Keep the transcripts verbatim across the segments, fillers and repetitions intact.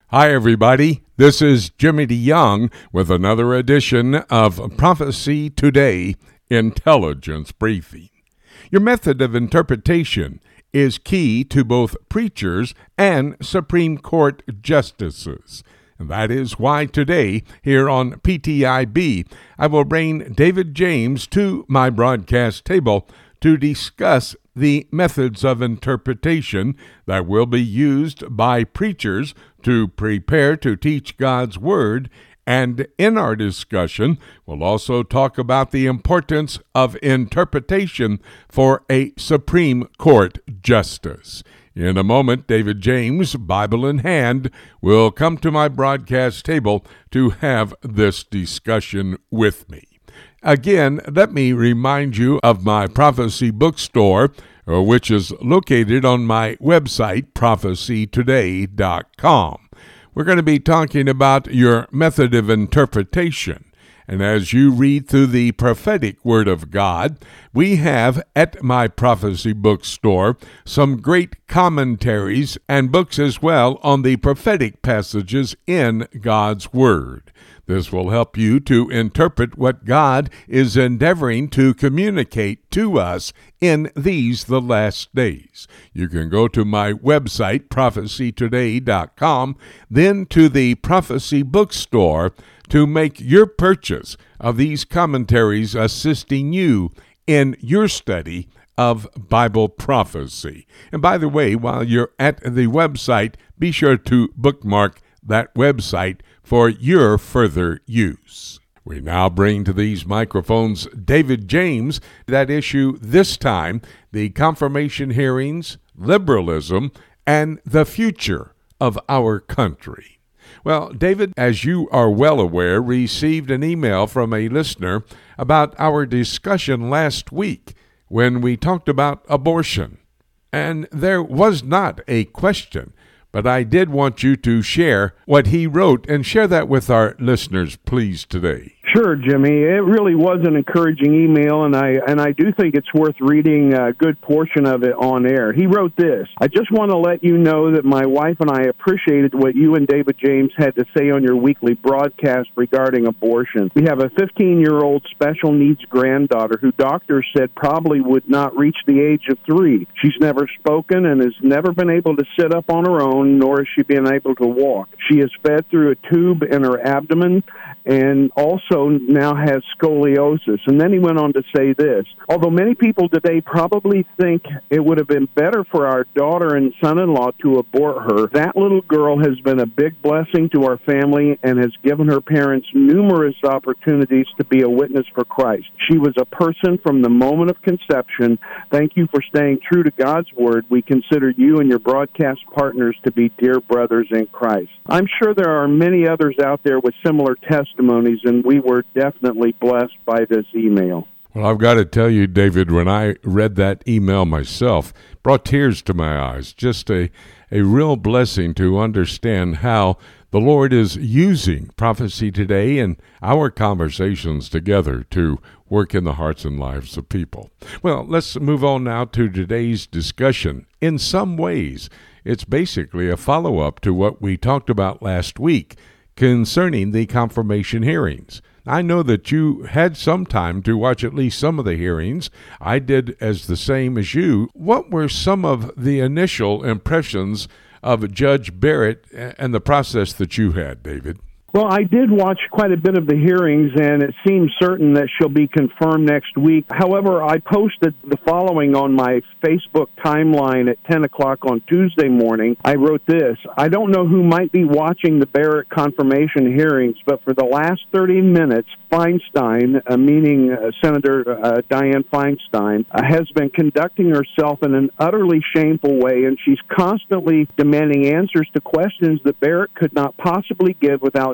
Hi, everybody. This is Jimmy DeYoung with another edition of Prophecy Today Intelligence Briefing. Your method of interpretation is key to both preachers and Supreme Court justices. And that is why today, here on P T I B, I will bring David James to my broadcast table to discuss the methods of interpretation that will be used by preachers to prepare to teach God's Word. And in our discussion, we'll also talk about the importance of interpretation for a Supreme Court justice. In a moment, David James, Bible in hand, will come to my broadcast table to have this discussion with me. Again, let me remind you of my prophecy bookstore, which is located on my website, prophecy today dot com. We're going to be talking about your method of interpretation. And as you read through the prophetic Word of God, we have at my prophecy bookstore some great commentaries and books as well on the prophetic passages in God's Word. This will help you to interpret what God is endeavoring to communicate to us in these, the last days. You can go to my website, prophecy today dot com, then to the Prophecy Bookstore to make your purchase of these commentaries assisting you in your study of Bible prophecy. And by the way, while you're at the website, be sure to bookmark that website for your further use. We now bring to these microphones David James. That issue this time, the confirmation hearings, liberalism, and the future of our country. Well, David, as you are well aware, received an email from a listener about our discussion last week when we talked about abortion. And there was not a question, but I did want you to share what he wrote and share that with our listeners, please, today. Sure, Jimmy. It really was an encouraging email, and I and I do think it's worth reading a good portion of it on air. He wrote this: I just want to let you know that my wife and I appreciated what you and David James had to say on your weekly broadcast regarding abortion. We have a fifteen-year-old special needs granddaughter who doctors said probably would not reach the age of three. She's never spoken and has never been able to sit up on her own, nor has she been able to walk. She is fed through a tube in her abdomen and also now has scoliosis. And then he went on to say this: although many people today probably think it would have been better for our daughter and son-in-law to abort her, that little girl has been a big blessing to our family and has given her parents numerous opportunities to be a witness for Christ. She was a person from the moment of conception. Thank you for staying true to God's Word. We consider you and your broadcast partners to be dear brothers in Christ. I'm sure there are many others out there with similar testimonies, and we were definitely blessed by this email. Well, I've got to tell you, David, when I read that email myself, brought tears to my eyes. Just a, a real blessing to understand how the Lord is using Prophecy Today and our conversations together to work in the hearts and lives of people. Well, let's move on now to today's discussion. In some ways, it's basically a follow-up to what we talked about last week concerning the confirmation hearings. I know that you had some time to watch at least some of the hearings. I did as the same as you. What were some of the initial impressions of Judge Barrett and the process that you had, David? Well, I did watch quite a bit of the hearings, and it seems certain that she'll be confirmed next week. However, I posted the following on my Facebook timeline at ten o'clock on Tuesday morning. I wrote this: I don't know who might be watching the Barrett confirmation hearings, but for the last thirty minutes, Feinstein, uh, meaning uh, Senator uh, Dianne Feinstein, uh, has been conducting herself in an utterly shameful way, and she's constantly demanding answers to questions that Barrett could not possibly give without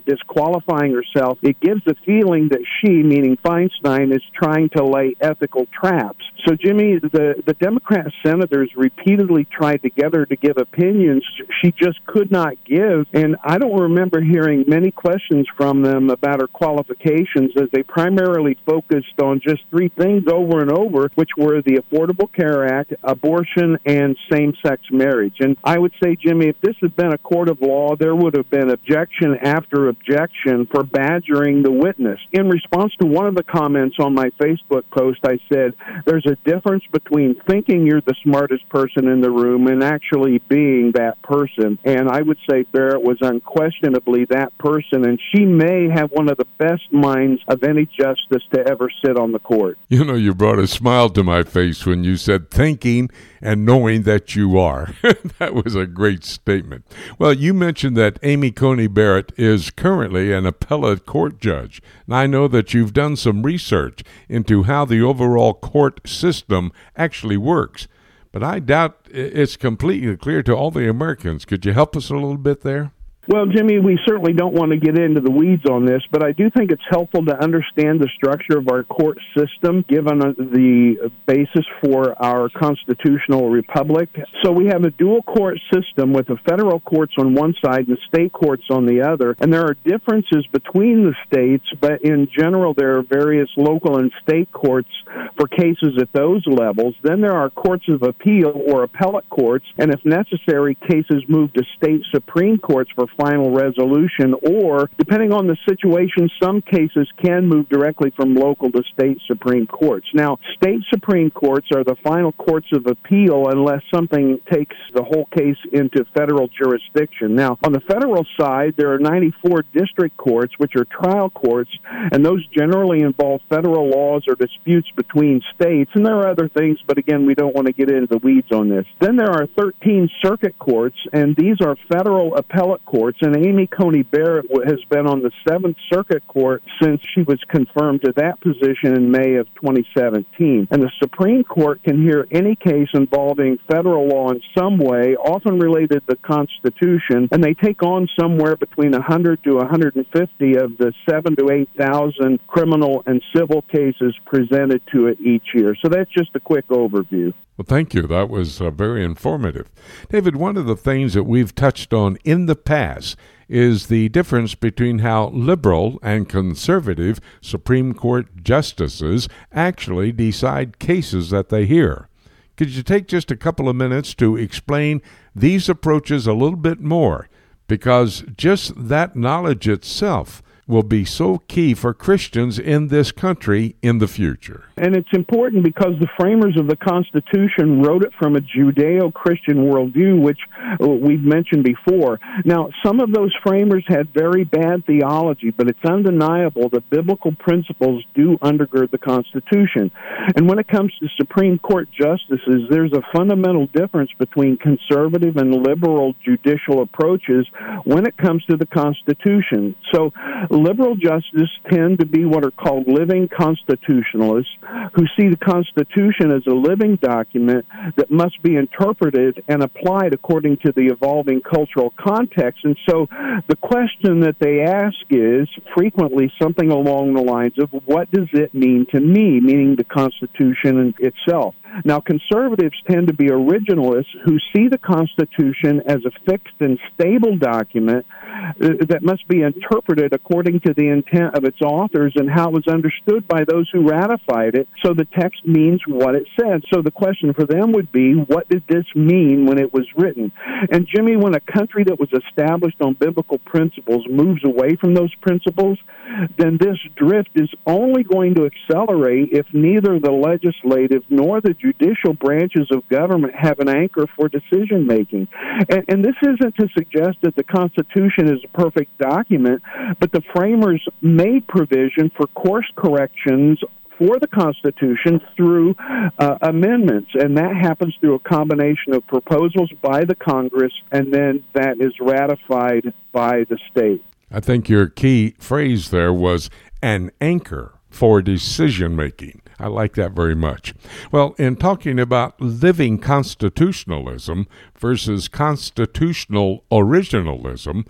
without disqualifying herself, it gives the feeling that she, meaning Feinstein, is trying to lay ethical traps. So, Jimmy, the, the Democrat senators repeatedly tried to get her to give opinions she just could not give, and I don't remember hearing many questions from them about her qualifications, as they primarily focused on just three things over and over, which were the Affordable Care Act, abortion, and same-sex marriage. And I would say, Jimmy, if this had been a court of law, there would have been objection after objection for badgering the witness. In response to one of the comments on my Facebook post, I said, there's a difference between thinking you're the smartest person in the room and actually being that person. And I would say Barrett was unquestionably that person, and she may have one of the best minds of any justice to ever sit on the court. You know, you brought a smile to my face when you said thinking and knowing that you are. That was a great statement. Well, you mentioned that Amy Coney Barrett is currently an appellate court judge. And I know that you've done some research into how the overall court system actually works. But I doubt it's completely clear to all the Americans. Could you help us a little bit there? Well, Jimmy, we certainly don't want to get into the weeds on this, but I do think it's helpful to understand the structure of our court system, given the basis for our constitutional republic. So we have a dual court system with the federal courts on one side and the state courts on the other, and there are differences between the states, but in general there are various local and state courts for cases at those levels. Then there are courts of appeal or appellate courts, and if necessary, cases move to state supreme courts for final resolution, or, depending on the situation, some cases can move directly from local to state Supreme Courts. Now, state Supreme Courts are the final courts of appeal unless something takes the whole case into federal jurisdiction. Now, on the federal side, there are ninety-four district courts, which are trial courts, and those generally involve federal laws or disputes between states, and there are other things, but again, we don't want to get into the weeds on this. Then there are thirteen circuit courts, and these are federal appellate courts, and Amy Coney Barrett has been on the Seventh Circuit Court since she was confirmed to that position in May of twenty seventeen. And the Supreme Court can hear any case involving federal law in some way, often related to the Constitution, and they take on somewhere between one hundred to one hundred fifty of the seven to eight thousand criminal and civil cases presented to it each year. So that's just a quick overview. Well, thank you. That was uh, very informative. David, one of the things that we've touched on in the past is the difference between how liberal and conservative Supreme Court justices actually decide cases that they hear. Could you take just a couple of minutes to explain these approaches a little bit more? Because just that knowledge itself will be so key for Christians in this country in the future. And it's important because the framers of the Constitution wrote it from a Judeo-Christian worldview, which we've mentioned before. Now, some of those framers had very bad theology, but it's undeniable that biblical principles do undergird the Constitution. And when it comes to Supreme Court justices, there's a fundamental difference between conservative and liberal judicial approaches when it comes to the Constitution. So, liberal justices tend to be what are called living constitutionalists, who see the Constitution as a living document that must be interpreted and applied according to the evolving cultural context. And so the question that they ask is frequently something along the lines of, what does it mean to me, meaning the Constitution itself? Now, conservatives tend to be originalists who see the Constitution as a fixed and stable document that must be interpreted according to the intent of its authors and how it was understood by those who ratified it, so the text means what it said. So the question for them would be, what did this mean when it was written? And Jimmy, when a country that was established on biblical principles moves away from those principles, then this drift is only going to accelerate if neither the legislative nor the judicial branches of government have an anchor for decision-making. And, and this isn't to suggest that the Constitution is a perfect document, but the framers made provision for course corrections for the Constitution through uh, amendments, and that happens through a combination of proposals by the Congress, and then that is ratified by the state. I think your key phrase there was an anchor for decision-making. I like that very much. Well, in talking about living constitutionalism versus constitutional originalism,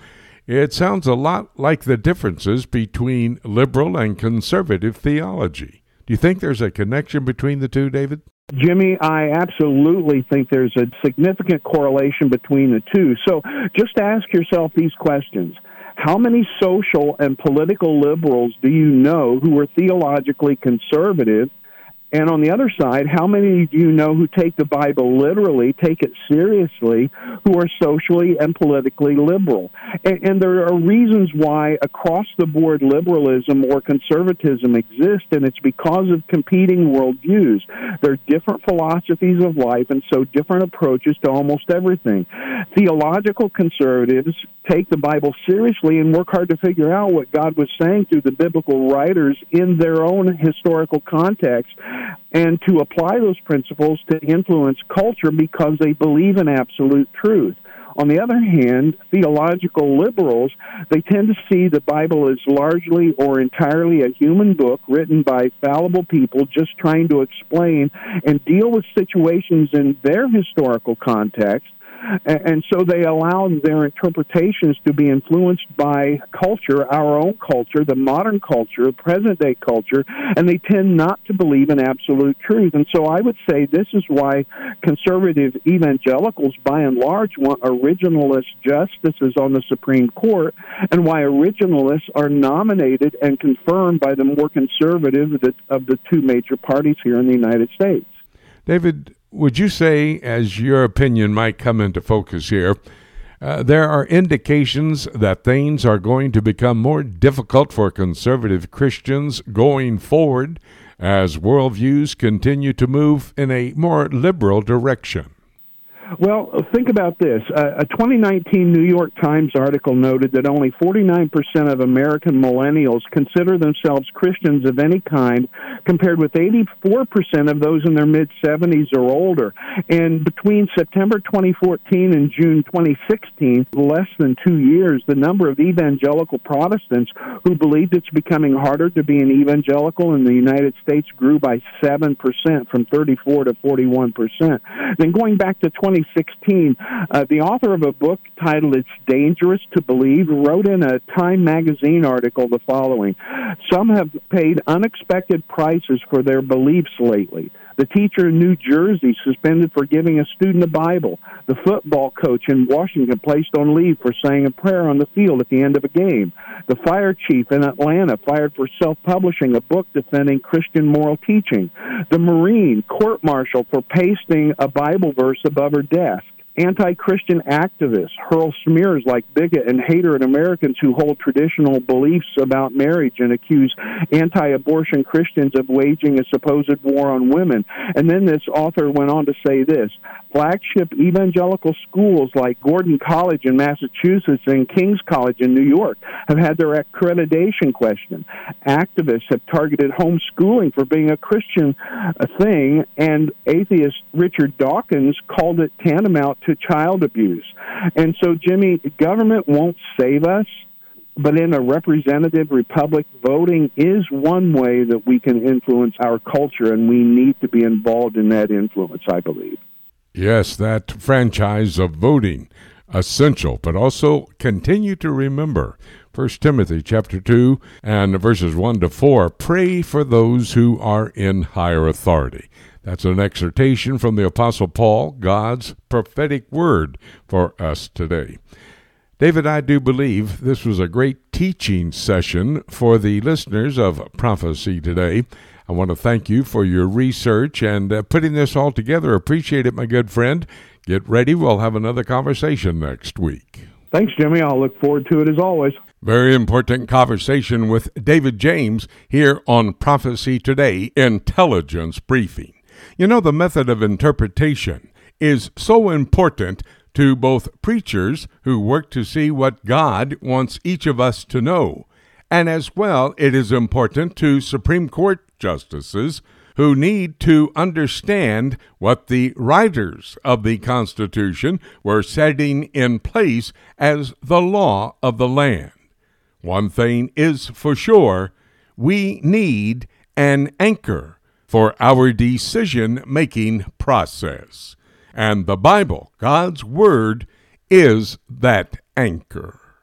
it sounds a lot like the differences between liberal and conservative theology. Do you think there's a connection between the two, David? Jimmy, I absolutely think there's a significant correlation between the two. So just ask yourself these questions. How many social and political liberals do you know who are theologically conservative? And on the other side, how many do you know who take the Bible literally, take it seriously, who are socially and politically liberal? And, and there are reasons why across-the-board liberalism or conservatism exists, and it's because of competing worldviews. There are different philosophies of life, and so different approaches to almost everything. Theological conservatives take the Bible seriously and work hard to figure out what God was saying through the biblical writers in their own historical context, and to apply those principles to influence culture because they believe in absolute truth. On the other hand, theological liberals, they tend to see the Bible as largely or entirely a human book written by fallible people just trying to explain and deal with situations in their historical context. And so they allow their interpretations to be influenced by culture, our own culture, the modern culture, present-day culture, and they tend not to believe in absolute truth. And so I would say this is why conservative evangelicals, by and large, want originalist justices on the Supreme Court, and why originalists are nominated and confirmed by the more conservative of the, of the two major parties here in the United States. David, would you say, as your opinion might come into focus here, uh, there are indications that things are going to become more difficult for conservative Christians going forward as worldviews continue to move in a more liberal direction? Well, think about this. Uh, a twenty nineteen New York Times article noted that only forty-nine percent of American millennials consider themselves Christians of any kind, compared with eighty-four percent of those in their mid-seventies or older. And between September twenty fourteen and June twenty sixteen, less than two years, the number of evangelical Protestants who believed it's becoming harder to be an evangelical in the United States grew by seven percent, from thirty-four to forty-one percent. Then going back to twenty sixteen, uh, the author of a book titled It's Dangerous to Believe wrote in a Time magazine article the following: some have paid unexpected prices for their beliefs lately. The teacher in New Jersey suspended for giving a student a Bible. The football coach in Washington placed on leave for saying a prayer on the field at the end of a game. The fire chief in Atlanta fired for self-publishing a book defending Christian moral teaching. The Marine court-martialed for pasting a Bible verse above her desk. Anti-Christian activists hurl smears like bigot and hater at Americans who hold traditional beliefs about marriage and accuse anti-abortion Christians of waging a supposed war on women. And then this author went on to say this: flagship evangelical schools like Gordon College in Massachusetts and King's College in New York have had their accreditation questioned. Activists have targeted homeschooling for being a Christian thing, and atheist Richard Dawkins called it tantamount to child abuse. And so, Jimmy, government won't save us, but in a representative republic, voting is one way that we can influence our culture, and we need to be involved in that influence, I believe. Yes, that franchise of voting, essential, but also continue to remember First Timothy chapter two and verses one to four, pray for those who are in higher authority. That's an exhortation from the Apostle Paul, God's prophetic word for us today. David, I do believe this was a great teaching session for the listeners of Prophecy Today. I want to thank you for your research and uh, putting this all together. Appreciate it, my good friend. Get ready. We'll have another conversation next week. Thanks, Jimmy. I'll look forward to it as always. Very important conversation with David James here on Prophecy Today Intelligence Briefing. You know, the method of interpretation is so important to both preachers who work to see what God wants each of us to know, and as well it is important to Supreme Court justices who need to understand what the writers of the Constitution were setting in place as the law of the land. One thing is for sure, we need an anchor for our decision-making process. And the Bible, God's Word, is that anchor.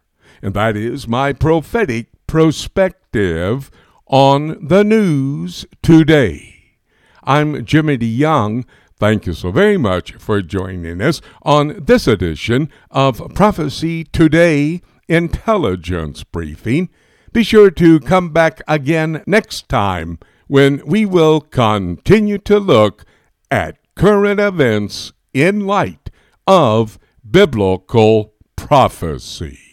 and that is my prophetic perspective on the news today. I'm Jimmy DeYoung. Thank you so very much for joining us on this edition of Prophecy Today Intelligence Briefing. Be sure to come back again next time when we will continue to look at current events in light of biblical prophecy.